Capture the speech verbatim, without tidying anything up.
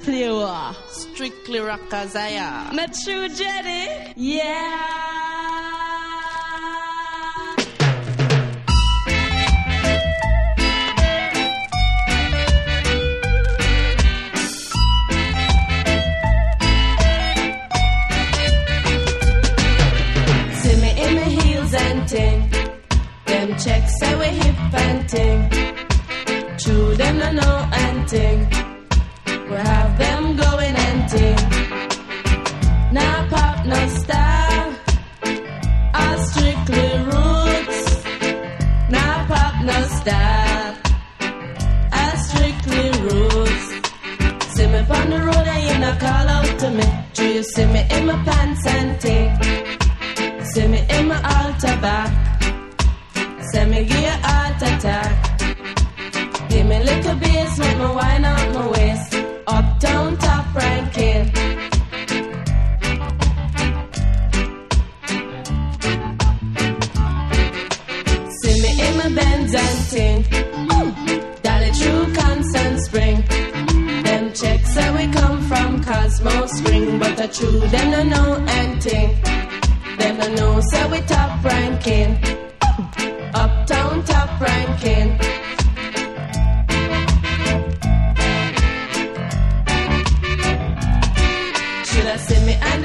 strictly what? Strictly Rockazaya. My true Jetty? Yeah. Ting. Them checks say we hip and ting. True them no know and ting. We have them going and ting. Now pop no style. All strictly roots. Now pop no style. All strictly roots. See me on the road and you not call out to me. Do you see me in my pants and ting? See me in my altar back. See me give you heart attack. Give me little bass, make me wine out my waist. Uptown top ranking. See me in my Benz and ting. Dolly True Constant Spring. Them checks say we come from Cosmo Spring, but the true them no know and ting. Them I know say we top ranking. Uptown top ranking. Should I see me